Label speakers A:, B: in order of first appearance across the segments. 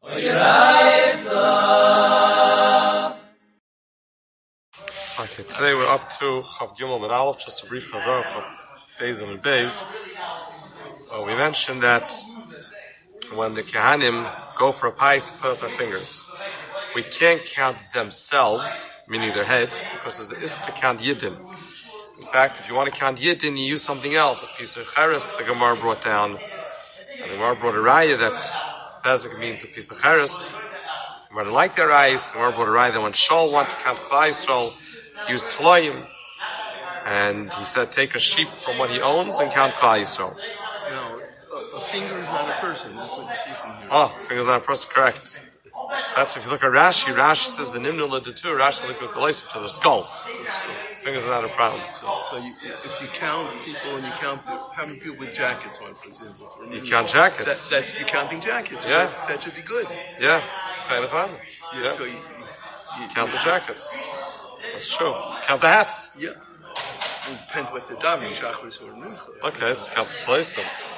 A: Okay, today we're up to Chav Gimel Mid Aleph, just a brief Chazar of Chav Beis and Beis. We mentioned that when the Kehanim go for a pies, put out their fingers. We can't count themselves, meaning their heads, because there's an issue to count Yidden. In fact, if you want to count Yidden, you use something else. A piece of Cheres, the Gemara brought down. And the Gemara brought a Raya that Bezek means a piece of Cheres. The Gemara didn't like their Rayas. The Gemara brought a Raya that when Shaul wanted to count Klal Yisrael, he used Tloyim. And he said, take a sheep from what he owns and count Klal Yisrael.
B: No, a finger is not a person. That's what you see from here.
A: Oh, finger is not a person, correct. That's if you look at Rashi. Rashi says v'nimnu l'detu. Rashi look at the to their skulls. Fingers are not a problem.
B: So if you count people and you count how many people with jackets on, for example,
A: you count jackets.
B: That's you're counting jackets.
A: Yeah,
B: that should be good.
A: Yeah, kind of fun.
B: Yeah. So you
A: count the jackets. That's true. Count the hats.
B: Yeah. It depends what they're davening, Shachris or Mincha.
A: Okay, let's count the place.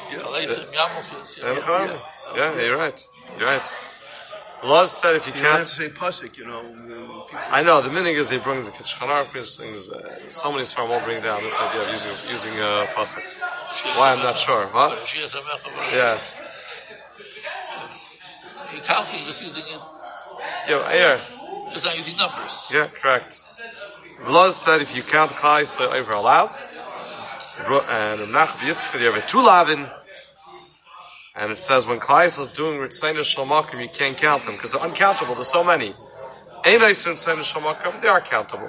A: Yeah, you're right. You're right. Luz said if you can't...
B: You don't have to say pasuk,
A: I know, the meaning is they bring the Kitchanar, things, so many Sfarim will bring down this idea of using pasuk. Why, I'm not sure. What? Yeah.
C: You're counting, just using it.
A: Yeah.
C: Just not using numbers.
A: Yeah, correct. Luz said if you count Klal Yisrael over a lav, and Menachem Yitzchak said you have a 2 lavin, and it says when Klal Yisrael is doing Ritzayin Shalmakim, you can't count them because they're uncountable. There's so many. Ain't I Ritzayin Shalmakim? They are countable.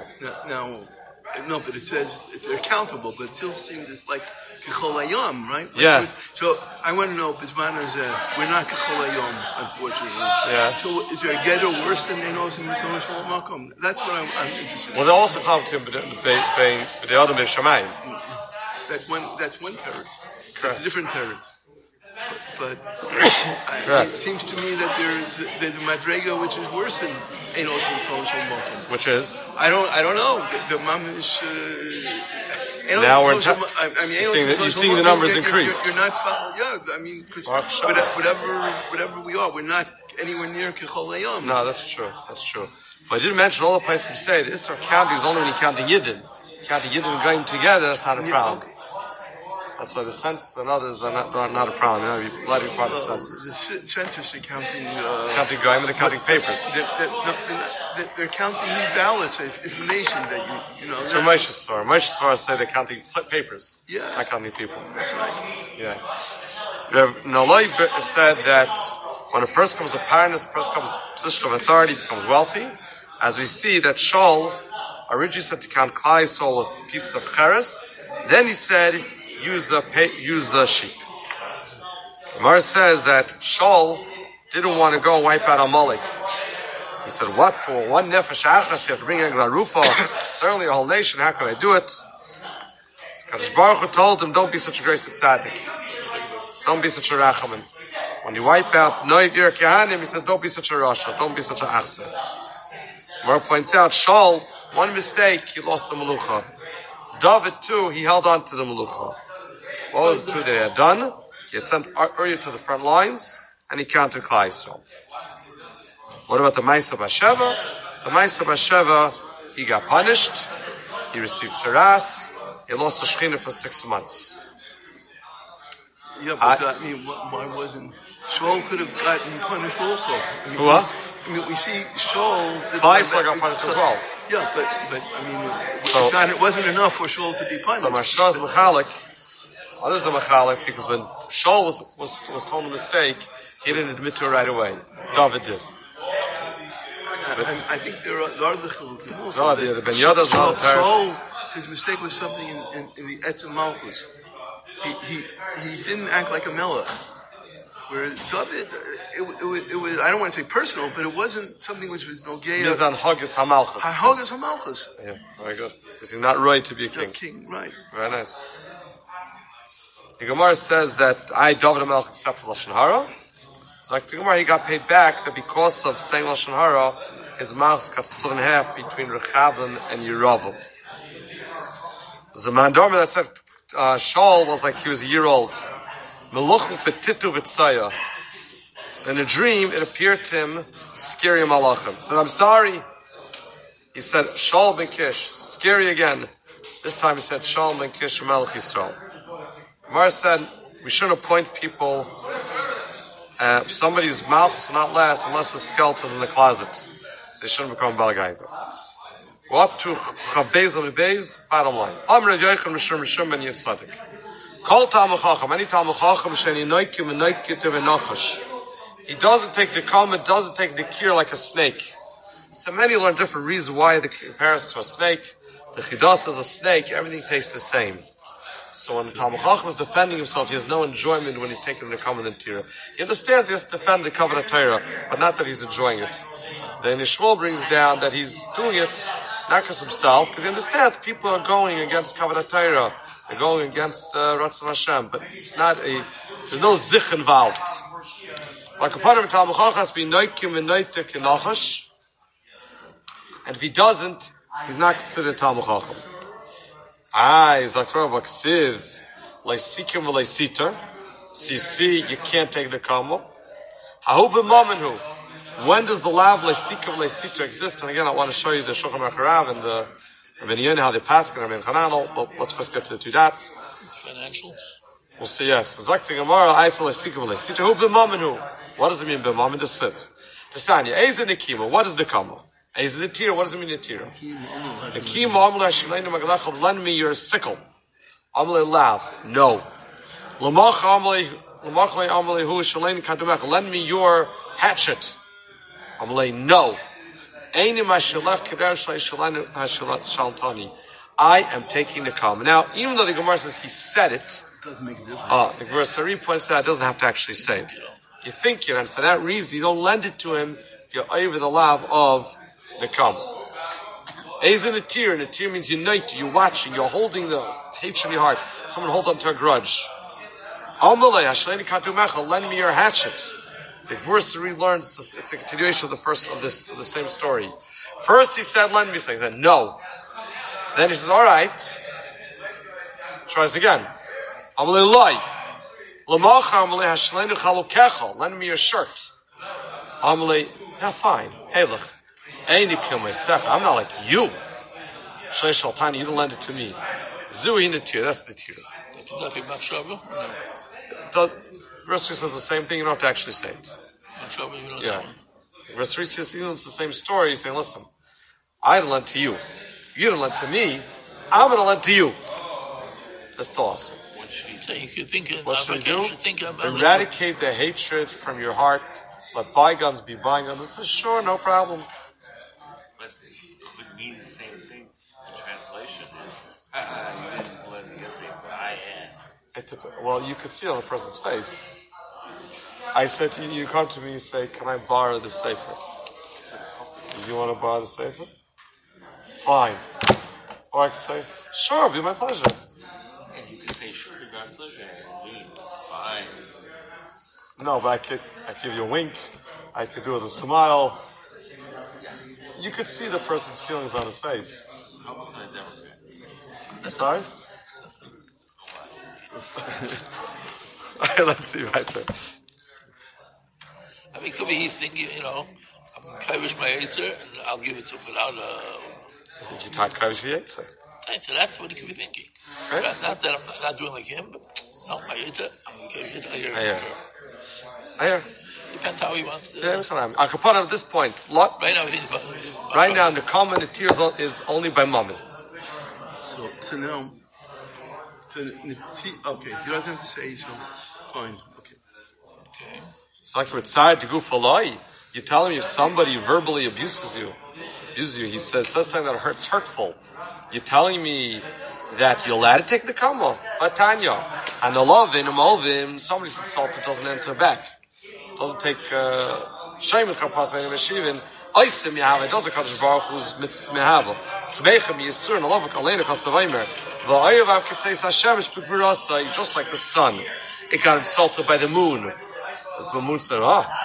B: No, but it says they're countable, but it still seems it's like Kechol Hayom, right?
A: Yeah.
B: So I want to know, Bismanas, we're not Kechol Hayom, unfortunately.
A: Yeah.
B: So is there a getter worse than Einos and Ritzayin Shalmakim? That's what I'm interested in.
A: Well, they also come to him, but the other is Shemayim.
B: That's one terror. That's a different terror. But it seems to me that there's a madrega which is worse than Einos and Ritzayin.
A: Which is?
B: I don't know. The mamish.
A: Now we're you're seeing the numbers increase.
B: You're not. Because whatever we are, we're not anywhere near Kechol Hayom.
A: No, that's true. But I didn't mention all the places we say the Issur counting is only when you're counting Yidden. Counting Yidden going together, that's not a problem.
B: Okay.
A: That's why the census and others are not a problem. You're allowed to be part of the census.
B: The census are counting...
A: counting going, they're counting papers.
B: They're counting new ballots, information that you know...
A: So Moshe Svar say they're counting papers.
B: Yeah.
A: Not counting people.
B: That's right.
A: Yeah. Naloi said that when a person becomes a parent, a person becomes a position of authority, becomes wealthy, as we see that Shaul originally said to count Klal Yisrael with pieces of cheres, then he said... use the sheep. Gemara says that Shaul didn't want to go and wipe out Amalek. He said, what for? One nefesh achas, you have to bring in Glarufa, certainly a whole nation, how can I do it? Kadosh Baruch Hu told him, don't be such a great tzaddik. Don't be such a rachaman. When you wipe out Noiv Ir Kehanim, he said, don't be such a rasha, don't be such a achsa. Gemara points out, Shaul, one mistake, he lost the melucha. David too, he held on to the melucha. What was the two that he had done? He had sent Uriah to the front lines, and he counted Klal Yisrael. What about the Maisa Basheva? The Maisa Basheva, he got punished, he received tzaras, he lost the Shechina for 6 months.
B: Yeah, but why wasn't... Shaul could have gotten punished also. We see Shaul...
A: Klal Yisrael got punished as well.
B: Yeah, but it wasn't enough for Shaul to be punished.
A: So Marsha's Mechalik, others are Mechalik, because when Shaul was told a mistake, he didn't admit to it right away. David did.
B: I think there are the Chalukim also.
A: No, the Ben Yoda's not
B: Shaul, his mistake was something in the Etzem Malchus. He didn't act like a melech. Where David, it was, I don't want to say personal, but it wasn't something which was no gay.
A: Mizdan Haggis Hamalchus.
B: Haggis Hamalchus.
A: Yeah, very good. So he's not right to be a king.
B: King, right.
A: Very nice. The Gemara says that David HaMelech accepted Lashon Hara. It's like the Gemara, he got paid back that because of saying Lashon Hara, his mouth got split in half between Rechavim and Yeravam. There's a Mandorma that said Shaul was like he was a year old. Meluchim petitu v'tzaya. So in a dream, it appeared to him, scary malachim. He said, I'm sorry. He said, Shaul ben Kish, scary again. This time he said, Shaul ben Kish, Melech Yisrael. Gemara said, we shouldn't appoint people, somebody's mouth will not last unless the skeleton's in the closet. So they shouldn't become Balagaiva. We're up to Chavbez al-Beis, bottom line. Amr Yoichan Mishum Mishum ben Yitzadik. Kol Talmud Chacham, any Talmud Chacham, Sheni Noikim and Noikitiv and Nochash. He doesn't take the comment, doesn't take the cure like a snake. So many learn different reasons why the comparison to a snake. The Chidas is a snake, everything tastes the same. So when the Talmud Chacham is defending himself, he has no enjoyment when he's taking the comment in Torah. He understands he has to defend the covenant Torah, but not that he's enjoying it. Then Yishmael brings down that he's doing it not because himself, because he understands people are going against covenant Torah. They're going against Ratzon Hashem, but it's not there's no zich involved. Like a part of the Talmud Chacham has to be noikim and noitik and nachash, and if he doesn't, he's not considered Talmud Chacham. He's like Rav Aksiv, leisikim v'leisiter. So you see, you can't take the kamo. Hahu b'mamanhu. When does the lav leisikim v'leisiter exist? And again, I want to show you the Shulchan Aruch Harav and the Rabbeinu Yonah, how they pass it, Rabbeinu Chananel, but let's first get to the two dots.
C: Financials?
A: We'll see, yes. Zakti Gemara, Aisel leisikim v'leisiter. Hahu b'mamanhu. What does it mean, b'maman? The siv. Tanya, Eza Nikima, what is the kamo? Is it a tear? What does it mean, a tear? The key lend me your sickle. Amalei lav. No. Lend me your hatchet. Amalei, no. I am taking the calm. Now, even though the Gemara says he said it,
B: doesn't make a difference.
A: the Gemara Sari points out it doesn't have to actually say it. You think it, and for that reason, you don't lend it to him, you're over the lav of the kam. Eis in a tear means you're night, you're watching, you're holding the hatred in your heart. Someone holds on to a grudge. Amalei, Hashleni Katu Mechel, lend me your hatchet. The verse learns this, it's a continuation of the the same story. First he said, lend me something. He said, no. Then he says, alright. Tries again. Amalei Loi. Lamacha Amalei Hashleni Chalukechel, lend me your shirt. Amalei, yeah, fine. Hey, look. I'm not like you. Shaltani, you don't lend it to me. Zui in the tear, that's the tear.
C: Could that be Machshava?
A: No. Verse 3 says the same thing, you don't have to actually say it.
C: Machshava, you don't
A: Yeah. Verse 3 says, even it's the same story, he's saying, listen, I didn't lend to you. You didn't lend to me. I'm going to lend to you. That's still awesome.
C: So you could think
A: what should you do? Eradicate the hatred from your heart. Let bygones be bygones. It says, sure, no problem.
D: But it would mean the same thing. The translation is, you didn't let me get it, but I am.
A: Well, you could see it on the person's face. I said to you, you come to me and say, can I borrow the sefer? Do you want to borrow the sefer? Fine. Or I could say, sure, it'll be my pleasure.
D: And you could say, sure, it'll be my pleasure. And me, fine.
A: No, but I could give you a wink. I could do it with a smile. You could see the person's feelings on his face.
D: How about a Democrat?
A: Sorry? Let's see right there.
C: I mean, could be he's thinking, I'm kavish my Yetzer, and I'll give it to him without
A: I think you talk kavish Yetzer.
C: So that's what he could be thinking.
A: Right?
C: Not that I'm not doing like him, but no, my Yetzer, I'm going to give it to you.
A: I hear.
C: Depends how he wants to.
A: Yeah, at this point, right now, the common the tears is only by moment.
B: So now, okay, you don't have to say so. Fine, okay.
A: It's like with tzad to goof aloi. You tell him if somebody verbally abuses you, he says something that hurts, hurtful. You're telling me that you're allowed to take the kamo, Tanya, and the somebody's insulted doesn't answer back. Doesn't take shame in kapasa and meshivin. Oisim yahava does a kaddish baruch who's mitzvah mehava. Smechem yisur and love kalena kasavaymer. Va'ayevav kitzeis Hashem shpikvirasa just like the sun. It got insulted by the moon. The moon said,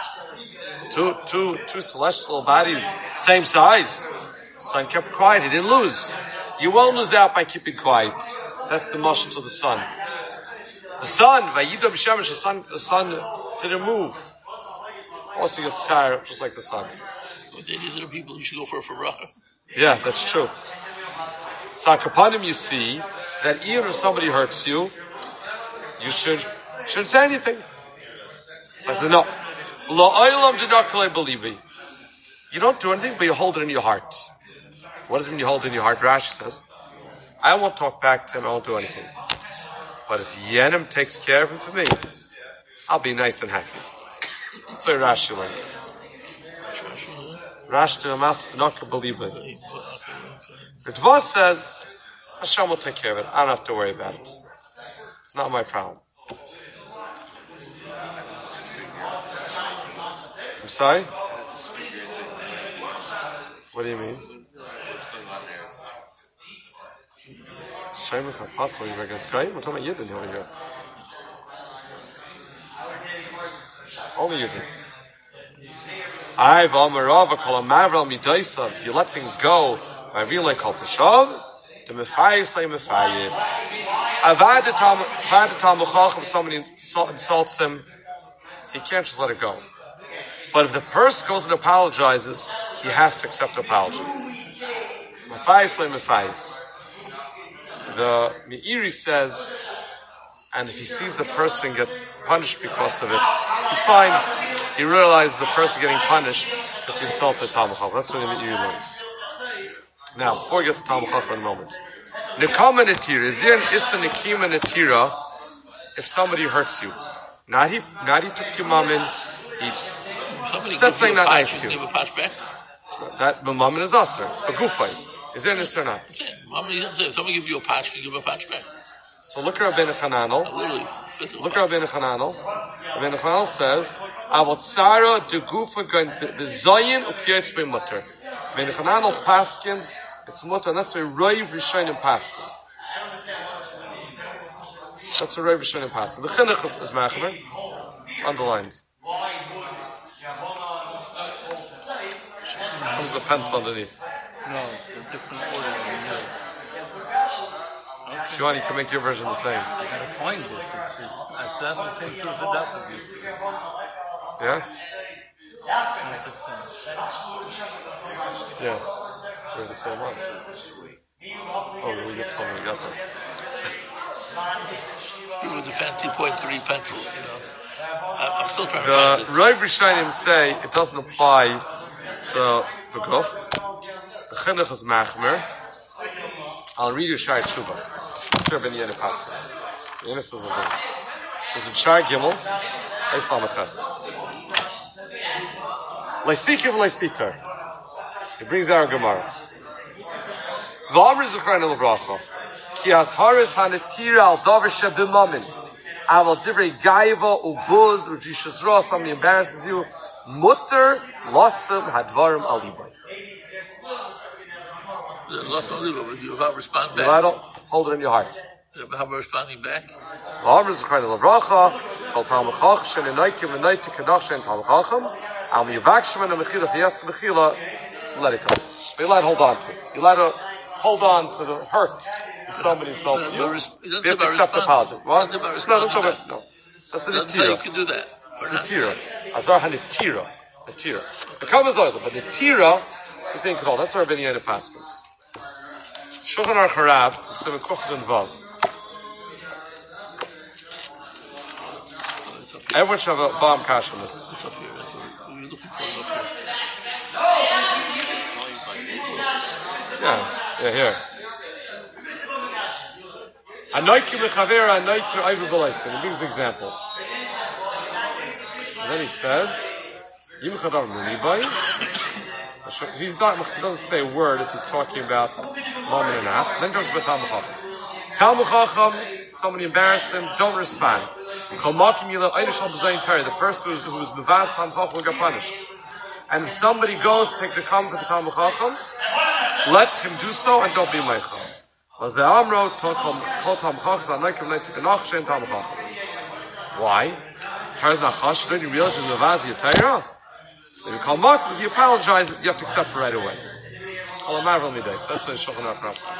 A: two celestial bodies, same size. The sun kept quiet. He didn't lose. You won't lose out by keeping quiet. That's the mashal to the sun. The sun, the sun didn't move. also gets schar just like the sun.
C: With any other people, you should go for a bracha.
A: Yeah, that's true. Sakapanim, you see that even if somebody hurts you, you shouldn't say anything. It's like, no. You don't do anything, but you hold it in your heart. What does it mean you hold it in your heart? Rashi says, I won't talk back to him, I won't do anything. But if Yenim takes care of him for me, I'll be nice and happy. That's what Rashi learns. Rashi to Amas not believe it. The Tvos says, Hashem will take care of it. I don't have to worry about it. It's not my problem. I'm sorry? What do you mean? Shame if possible you're against Goyim? We're talking about Yidden over here. Only Yidden. If you let things go, I really call Peshav, the Mephias like Mephias. If somebody insults him, he can't just let it go. But if the person goes and apologizes, he has to accept the apology. Mephias like Mephias. The Meiri says, and if he sees the person gets punished because of it, he's fine. He realizes the person getting punished because he insulted Talmud Chacham. That's what the Meiri learns. Now, before we get to Talmud Chacham in a moment, Nekama Netira. Is there an Issa Nekima Netira if somebody hurts you? Not he took your mom in, he said something not nice to you.
C: Give a patch back?
A: That mom is usher. A gufay. Is there an Issa or not?
C: If somebody gives you a patch, you give a patch back.
A: So look at Rabbeinu Chananel. Look at Rabbeinu Chananel. Rabbeinu Chananel says, Avotzara de gufa going bezayin ukiyetz b'mutter. Rabbeinu Chananel paskins, it's mutter, and that's why Roiv Rishonim paskin. That's a Roiv Rishonim paskin. The chinuch is machmer. It's underlined. Comes the pencil underneath.
B: No, it's a different order than yours.
A: If you want, you can make your version the same.
B: I gotta find it. I said the same to the depth of you.
A: Yeah?
B: Not the same.
A: Yeah. We're the same ones. Oh, you told me you got that.
C: With the fancy 0.3 pencils, I'm still trying to
A: The
C: find it.
A: Rav Rishonim say it doesn't apply to the guf. The chinuch is machmer. I'll read you Shai Tshuva. Sure, Ben Yene Paskas. Yene says the same. This is Shai Gimel. Eis Lamachas. Leisikiv Leisitar. He brings out a Gemara. V'amr Zuchran El Bracha. Ki asharis hanetira al davar shebimamin. Aval divrei gaiva ubuz ujishas ra. Somebody embarrasses you. Mutter lasim hadvarim alibay.
C: Lost on little, but you about respond back.
A: You hold it in your heart.
C: How about responding back?
A: V'amr Zuchran El Bracha. Kol Talmud Chacham shenenaykim v'naytik kadach shen Talmud Chacham. Al miyavakshim and mechila v'yas mechila. Let it go. But you let hold on to it. You let her hold on to the hurt if somebody insulted you. You have to accept the apology. What? No, don't talk about no. That's the netira.
C: You can do that.
A: It's the netira. Azar hanetira. Netira. The cover is also, but netira is the called. That's our Rabbeinu Yonah Paskins. Shulchan Aruch Harav, Siman Kuf and Vav. Everyone should have a bomb cash on this.
C: It's up here. That's what you're looking for.
A: Yeah, here. Anoikim lechavera, anoikim over b'leisim. He brings examples. And then he says, Yim chadav munibai. He doesn't say a word if he's talking about moment and a half. Then he talks about Talmud Chacham. Talmud Chacham, somebody embarrassed him, don't respond. The person who's mevaz Talmud Chacham will get punished. And if somebody goes to take the comment for the Talmud Chacham, let him do so and don't be meicham. Why? Don't you realize he's mevaz your Torah? If you call Mark, if you apologize, you have to accept it right away. That's what Shulchan Aruch says.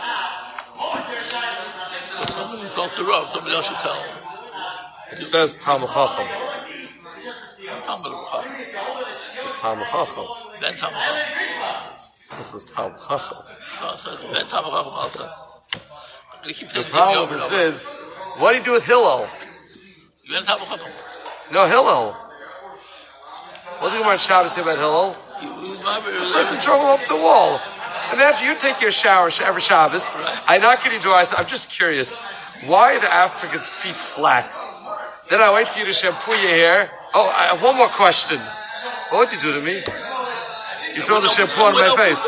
C: So somebody insults the Rav, somebody else should tell him.
A: It says Talmud Chacham.
C: Talmud Chacham.
A: Talmud Chacham.
C: Ben Talmud Chacham.
A: This is Talmud Chacham.
C: No, so it's Ben Talmud Chacham also. I'm going to keep
A: The
C: telling you
A: problem
C: over and
A: with
C: over.
A: this is, what do you do with Hillel?
C: You Ben Talmud Chacham.
A: No, Hillel. What's the Gemara Shabbos say about Hillel?
C: The
A: Person drove him up the wall. And after you take your shower every Shabbos, I'm not getting dry. I'm just curious, why are the Africans' feet flat? Then I wait for you to shampoo your hair. Oh, I have one more question. What would you do to me? You throw the shampoo on my face.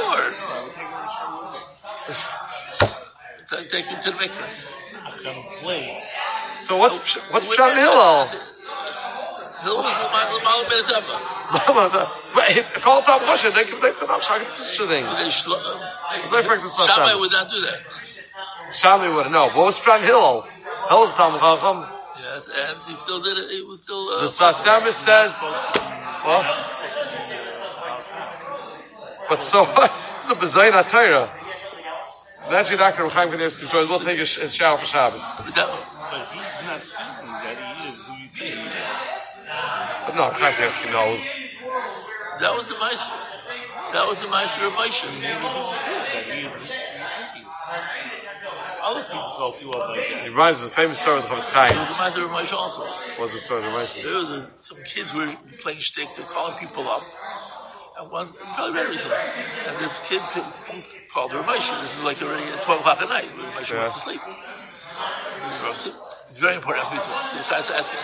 C: Take him to the mikveh.
A: So what's Pshat in Hillel?
C: Hillel was the Malam Ben Teva.
A: Call Tom Moshe. They can this thing.
C: Shammai would not do that.
A: Shammai wouldn't know. What was Pshat in Hillel? Hillel was Talmud Chacham.
C: Yes, and he still did it. He was still.
A: The Sfas Emes says, well, but so what? It's a B'zayin HaTorah. Imagine Dr. Chaim Kanievsky's story. We'll take his shower for Shabbos.
E: But he's not thinking that he is who you think he is.
A: But no, Chaim Kanievsky knows.
C: That was the Meister. That was the Meister of Moshe.
E: That he is who you think he is. Other people felt he was like that.
A: He reminds us of the famous story of the Chofetz
C: It
A: Chaim.
C: was the Meister of Moshe also.
A: What was the story of the Moshe?
C: There was some kids were playing shtick. They're calling people up. And one, probably very recently. And this kid called her Moshe. This is like already at 12 o'clock at night. Moshe went to sleep. It's very important for me to. So he started to ask him.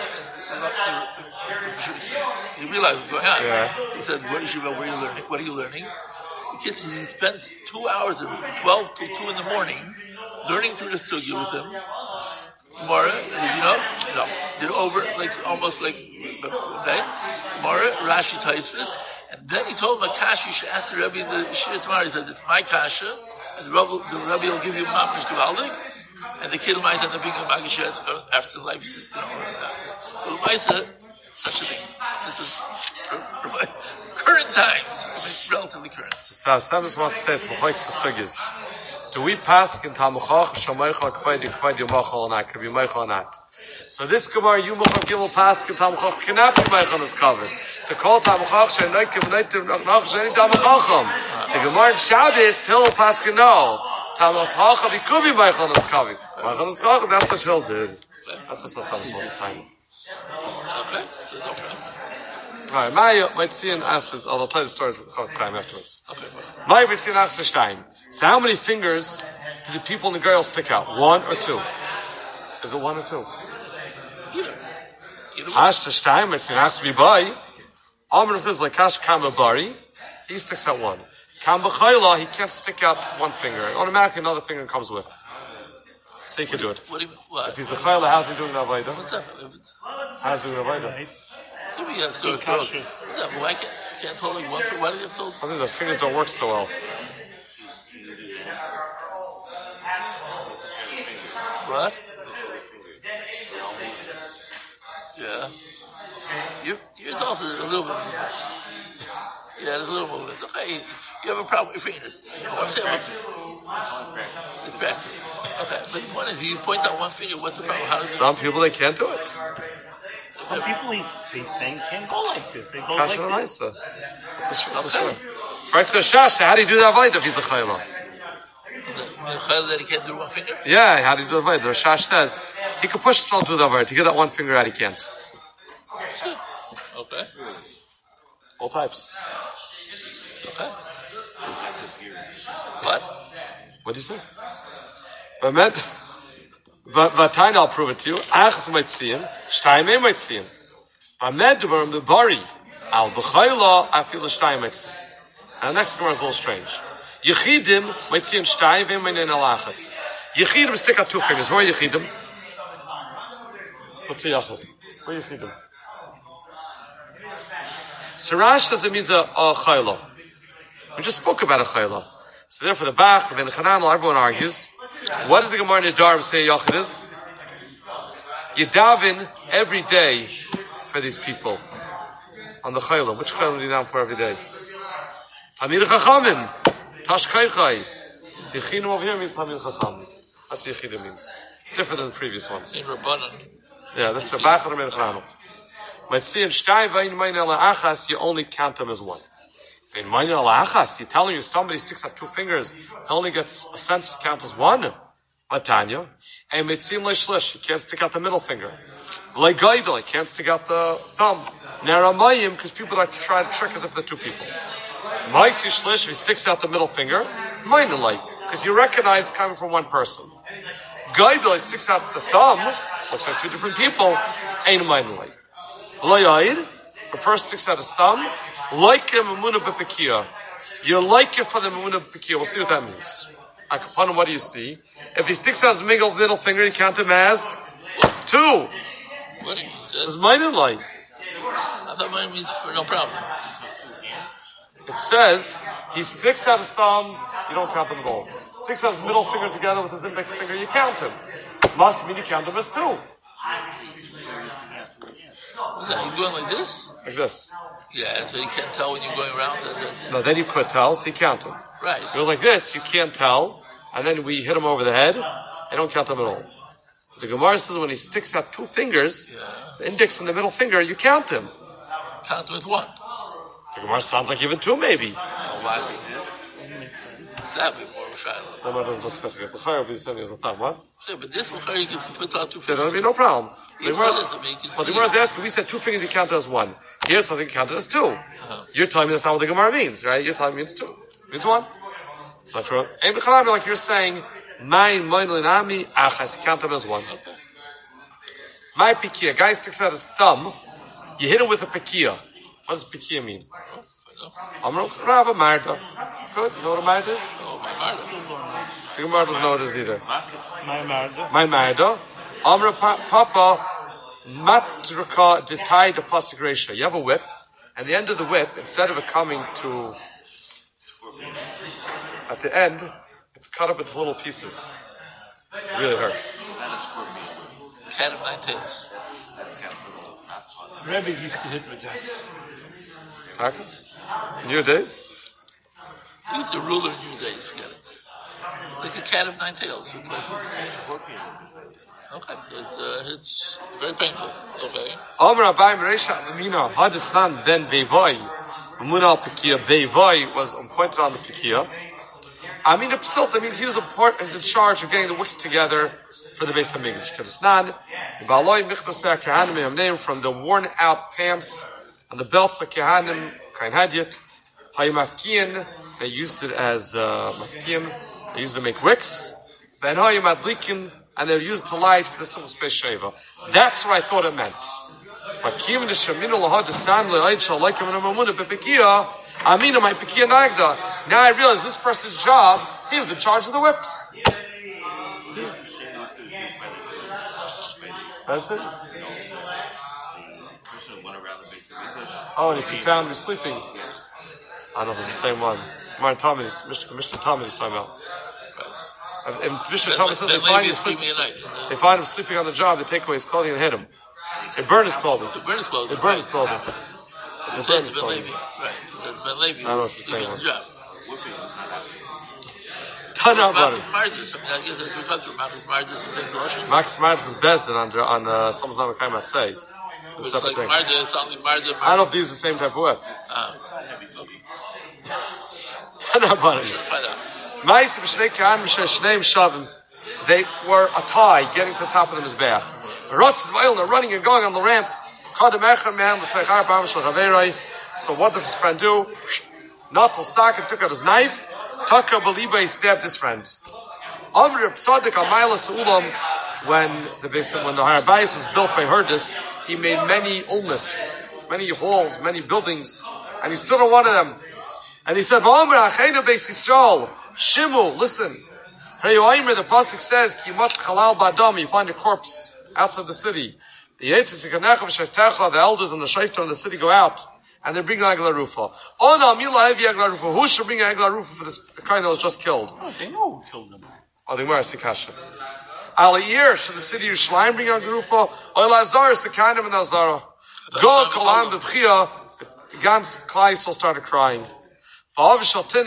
C: He realized what's going on.
A: Yeah.
C: He said, "What are you learning? What are you learning?" The kid, he spent 2 hours, from 12 till 2 in the morning, learning through the sugya with him. Mara, did you know? No. Did over, almost like, okay? Mara, Rashi, Taisvis. And then he told him, Kasha, you should ask the Rebbe in the Shir tomorrow. He said, it's my Kasha, and the Rebbe will give you Mamish Gavaldik, and the kid might end up being a Magishet after life, But the Maisa, such a thing. This is current times. Relatively current.
A: So Stabis wants to say it's Mechoik Sasugis. Do we pass in Talmud Chacham Shamaycha Kvaidi Machal or not? Could be Machal or not? So this Gemara Yumachal Gimel pass in Talmud Chacham cannot be Machal is covered. So call Talmud Chacham Shenoikim Noitim Nachal Sheni Talmud Chacham. The Gemara in Shabbos Hill pass no Talmud Chacham he could be Machal is covered. Machal is covered. That's what Hill did. That's just Stabis wants to time.
C: Okay, so no problem.
A: All right, Maya might see an answer. I'll tell you the story of the time afterwards.
C: Okay,
A: Maya might see an answer time. So how many fingers do the people in the girl stick out? 1 or 2? Is it 1 or 2?
C: Either
A: Hash to Stein, it has to be by. Amr is like Hash Kamba Bari. He sticks out 1. Kamba Chayla, he can't stick out 1 finger. Automatically another finger comes with. So he can do it.
C: What do you what?
A: If he's a Chayla, how's he doing the Avodah?
C: What's up? If it's
A: How's he doing the Avodah?
C: maybe you have sore throat. What's up? Why can't hold like one for why do you have to hold?
A: Sometimes the fingers don't work so well.
C: What? Yeah. Yours also a little bit. Yeah, there's a little movement. Okay, you have a problem with your fingers. I'm saying it's practice. Okay, but the point is, if you point out one finger, what's the problem? How does it?
A: Some people, they can't do it.
E: Some people they think can't go like this. They go
A: Kasha
E: like this.
A: Maisa. It's a story. Right for the Shasha, how do you do the Avodah if he's a Chayla?
C: The chayla that he can't do one finger?
A: Yeah, how do you do the Avodah? The Rashash says he can push himself to do the Avodah. To get that 1 finger out, he can't.
C: Okay.
A: All types.
C: Okay. What?
A: What do you say? But Taina, I'll prove it to you. Achas might see him. Shtaimei might see him. Bamed Dvarim the Bari. Al B'chayla, I feel the Shtaim might see him. And the next Gemara is a little strange. Yechidim might see him Shtaim, might in Alachas. Yechidim stick out 2 fingers. Where are Yechidim? What's the Yachid? Where are Yechidim? Sirash says it means a Chayla. We just spoke about a Chayla. So therefore the Bach, Rabbeinu Chananel, everyone argues. What does the Gemara in Nedarim say Yachid is? You daven every day for these people. On the Chayla. Which Chayla do you daven for every day? Tamir Chachamim. Tash Kaichai. Yichidim over here means Tamir Chacham. That's what Yichidim means. Different than the previous ones.
C: In Rabbanan.
A: Yeah, that's the Bach and Rabbeinu Chananel. You only count them as one. In you're telling you somebody sticks out two fingers, he only gets a census count as one. Matanya. And mitzin leishlish, you can't stick out the middle finger. Legaidel, you can't stick out the thumb. Naramayim, because people like to try to trick as if they're two people. Maisi shlish, if he sticks out the middle finger, mindalite, because you recognize it's coming from one person. Gaidel, he sticks out the thumb, looks like two different people, ain't mindalite. Layayid, if a person sticks out his thumb, like him Mamuna Bepekia. You like it for the Mamuna Bepekia. We'll see what that means. Akapan, what do you see? If he sticks out his middle finger, you count him as two.
C: What
A: It says minor light.
C: I thought mine means for no problem.
A: It says he sticks out his thumb, you don't count him at all. Sticks out his middle finger together with his index finger, you count him. Must mean you count him as two.
C: He's going like this?
A: Like this.
C: Yeah, so you can't tell when you're going around.
A: No, then you could tell, so you count him.
C: Right.
A: It goes like this, you can't tell, and then we hit him over the head, I don't count him at all. The Gemara says when he sticks out two fingers, the index and the middle finger, you count him.
C: Count with one.
A: The Gemara sounds like even two, maybe.
C: Oh, why? That would be more of a shiloh.
A: The Gemara doesn't discuss against the Chayr, but he's saying as a thumb, what?
C: So, but this one, you can put out two
A: Yeah,
C: fingers.
A: that'll be no problem. The
C: Even
A: Gemara-
C: with it, I mean, you can
A: Well, the
C: see
A: Gemara is
C: it.
A: asking, we said two fingers you count as one. Here it says you count it as two. You're telling me that's not what the Gemara means, right? You're telling me it's two. It means one. It's not true. Like you're saying, mine, linami, achas, you count them as one. My pikia, guy sticks out his thumb, you hit him with a pikia. What does pikia mean? Amro Rava Marda. Good, you know what a Marda is?
C: Oh, my Marta.
A: The Gemara doesn't know what it is either.
E: My marda.
A: My Marda. Amra Papa Matraka Detai de Pasik Resha. You have a whip, and the end of the whip, instead of it coming to at the end, it's cut up into little pieces. It really hurts.
C: Cat of nine tails.
E: Rebbe used to hit with that.
A: Taka? In your days?
C: Use the ruler in your days, forget it. Like a cat of nine tails. It's like, okay, it's very painful. Okay.
A: Amra Abayim Resha Amina Hadisnan Ben Bevoi. Mamuna Pekia Bevoi was pointed on the Pekia. I mean, the Psilta means he was in charge of getting the wicks together for the Beis HaMikdash. Kadisnan, Baloi Michtaseh Kehanim Yamneim, from the worn out pants and the belts of Kehanim, Kain Hadyat, Hayimafkian, they used it as Mafkian, they used it to make wicks, Ben Hayimadlikin, and they're used to light for the simple space Sheva. That's what I thought it meant. But Kivin the Shamina Lahad San Le'aid Shalakim and Mamuna Bepekia, Amina my Pekia Nagda. Now I realize this person's job, he was in charge of the whips. That's it? Oh, and if you found him sleeping, I don't know if it's the same one. Mr. Talmud is talking about. And Mr. Talmud says they find him sleeping on the job, they take away his clothing and hit him. They burn his clothing.
C: They burn his clothing.
A: They burn his clothing.
C: That's Ben Levi. Right. That's Ben Levi.
A: I don't know if it's the same one.
C: Job.
A: Ton of money.
C: Marcus Martis. I mean, I guess that's what we're talking about. Marcus Martis is the same Goshen.
A: Max Martis is Bezdin on someone's name I can't say.
C: It's like Marda, it's only Marda.
A: I don't know if these are the same type of whip.
C: Okay.
A: Ton of money.
C: Find out.
A: They were a tie getting to the top of the Mizbeach. They're running and going on the ramp. So what did his friend do? Natal Sakin took out his knife. Taka Baliba, he stabbed his friend. Amr Psadik Amayla Su'ulam, when the Har Bayis was built by Herdis, he made many ulmas, many halls, many buildings, and he stood on one of them. And he said, Amr Achena Beis Yisrael, Shimu, listen. The pasuk says, Kimat Chalal Badam, you find a corpse outside the city. The elders and the Shaifta in the city go out, and they bring Agla Rufa. Who should bring Agla Rufa for this kind that was just killed?
E: Oh, they know who killed him.
A: Oh, the Gemara Sikasha. Aliyir, should the city of Yerushalayim bring Agla Rufa? Or Lazar is the kind of an Azara. Go Kalam B'Bchia, the Gans Klaisel started crying. The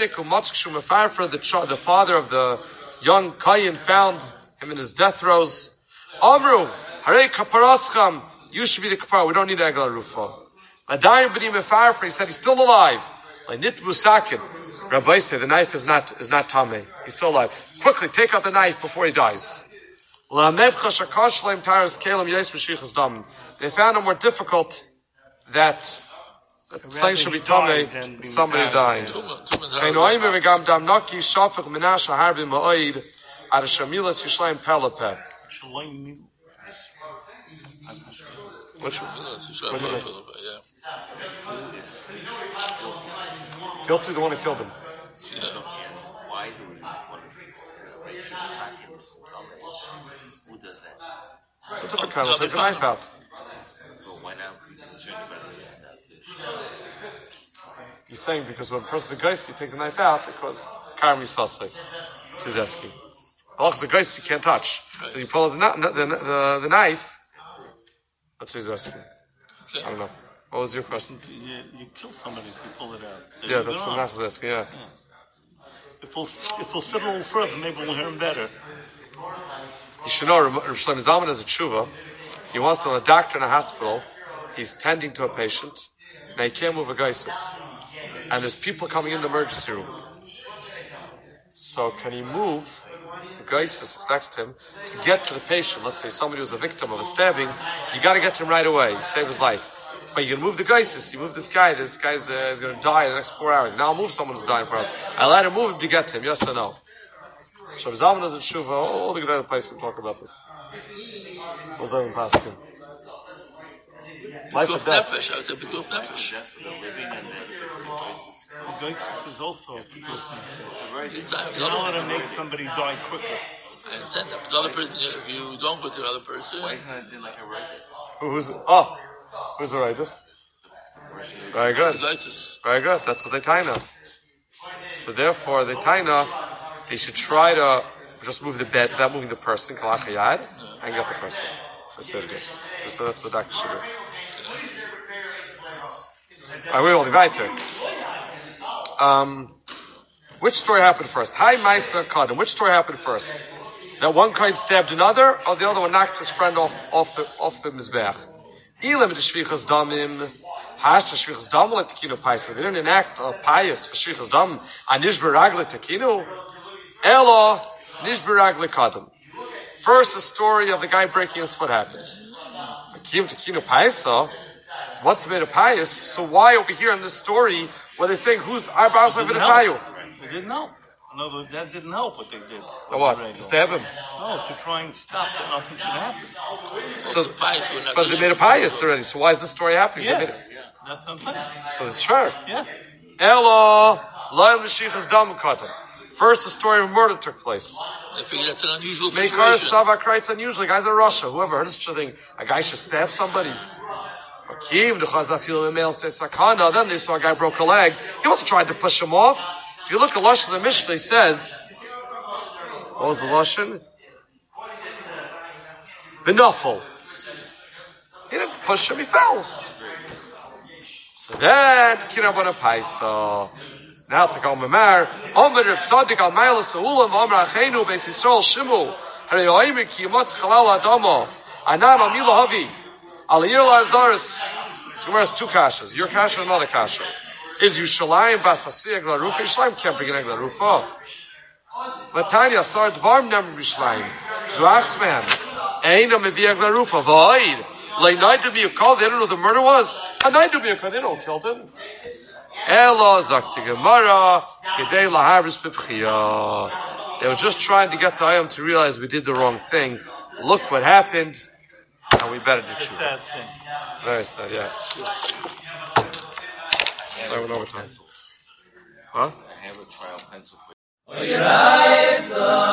A: father of the young Kayin found him in his death throes. Amru, Harei Kaparascham, You should be the kapara. We don't need Egla Rufa. Adayim b'ni mefarfer. He said he's still alive. Like nit musakin. Rabbi said the knife is not tameh. He's still alive. Quickly take out the knife before he dies. They found it more difficult that something should be tameh than somebody dying. Guilty the one who killed him.
D: Why do we want to who does that?
A: It's a different kind. We'll take the knife out.
D: So why not be concerned about this?
A: He's saying because when a person's a geist, you take the knife out because karmi sasek. It's his asking. Halachas a geist you can't touch. So you pull out the knife. That's his asking. I don't know. What was your question?
E: You kill somebody if you pull it out.
A: Yeah, that's what Nach was asking, yeah.
E: If we'll sit a little further, maybe we'll hear him better.
A: You should know, Rav Shlomo Zalman has a tshuva. He wants to know a doctor in a hospital. He's tending to a patient. Now he can't move a geisis. And there's people coming in the emergency room. So can he move the geisis that's next to him to get to the patient? Let's say somebody was a victim of a stabbing. You got to get to him right away. Save his life. But you can move the geisis. You move this guy. This guy's is going to die in the next 4 hours. Now I'll move someone who's dying for us. I'll let him move him to get to him. Yes or no? So Zalman doesn't tshuva. All the good place can talk about this. What's that in Paskin? Life or death?
C: Nefesh. I would say B'guf Nefesh.
D: Death for the living and then
E: The geisis is also a good
C: Time.
E: You don't want to make somebody die quicker.
C: I understand that. But the other person, if you don't go to the other person,
D: why isn't it like a record?
A: Who's the writer? Very good. Very good. That's what they taina. So therefore, they taina, they should try to just move the bed without moving the person, kalachayad, and get the person. So I said again. So that's what the doctor should do. I will divide it. Which story happened first? Hi, Maisa Kadam. Which story happened first? That one kind stabbed another, or the other one knocked his friend off the mizbeach? Ilam de shvichas damim, hash de shvichas dam like tekino paisa. They didn't enact a pious for shvichas dam. A nishber ragle tekino, elo nishber ragle kadam. First, the story of the guy breaking his foot happened. Fakim tekino paisa. What's made a pious? So why over here in this story where they're saying who's eyebrows are going to tie you?
E: They didn't help. No, that didn't help what they did.
A: What? To stab him?
E: No, to try and stop that nothing should happen.
A: So, but they made a pious already. So why is this story happening?
E: Yeah, that's what I'm saying.
A: So it's fair.
E: Yeah.
A: Elo loyal mishichas dam katam. First, the story of murder took place.
C: I figure that's an unusual
A: Make
C: situation.
A: It's unusual. Guys in Russia, whoever heard such a thing, a guy should stab somebody. Then they saw a guy broke a leg. He wasn't trying to push him off. If you look at Lashon the Mishnah, he says, what was the Lashon? V'nafel. He didn't push him, he fell. So then, Tikina Bana Paisa. Now it's like Al-Mamar. Omer Reb Tzaddik Al-Mayla Sa'ulam Omer Achenu Beis Yisrael Shimu. Harei Oimer Ki Yimotz Chalal Adamo. Anan Al-Mila Havi. Al-Yir Lazaris. So Gemara has two kashas. Your kasha and another kasha. Is Yushalayim Bas Hasiyah Glarufa? Yushalayim can't bring an Glarufa. Latanya Sar Dvarm Nem Yushalayim. Zuachsman. Eina Mevia Glarufa. Void. Le'naidu Miyukal. They don't know who the murder was. Hanaidu Miyukal. They don't kill him. Ela Zakti Gemara. Kedei Laharis Pipchia. They were just trying to get the Ayam to realize we did the wrong thing. Look what happened. And we better do tshuva. Very sad, yeah. I went over time. Huh?
D: I have a trial pencil for you.